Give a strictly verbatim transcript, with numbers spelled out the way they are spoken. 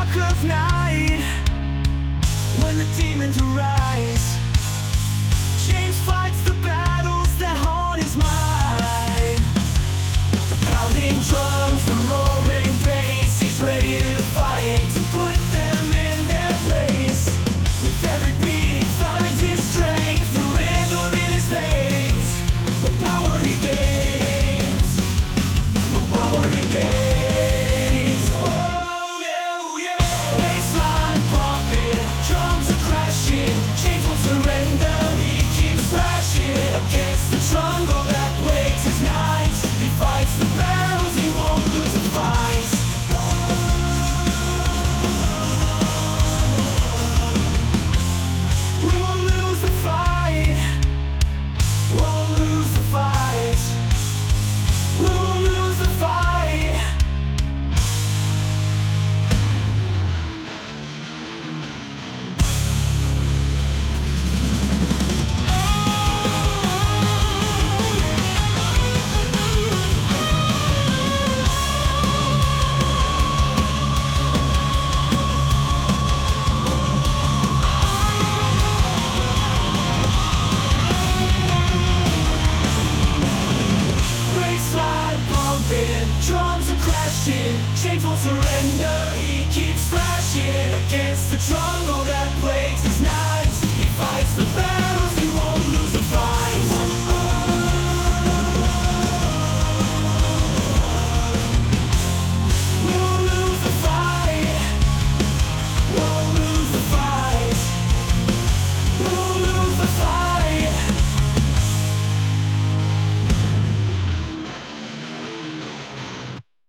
dark of night, when the demons arise, James fights the battles that haunt his mind. The pounding drums, the roaring bass, he's ready to fight, to put them in their place. With every beat he finds his strength, the rhythm in his veins. The power he gains, the power he gains. Oh yeah, oh yeah. Bassline pumping, drums are crashing, James won't surrender, he keeps crashing against the jungle that wakes his nights. He fights the battles, he won't lose a fight. We won't lose the fight, won't lose the fight, we won't lose the fight. Bassline pumping, drums are crashing, James won't surrender, he keeps crashing against the jungle that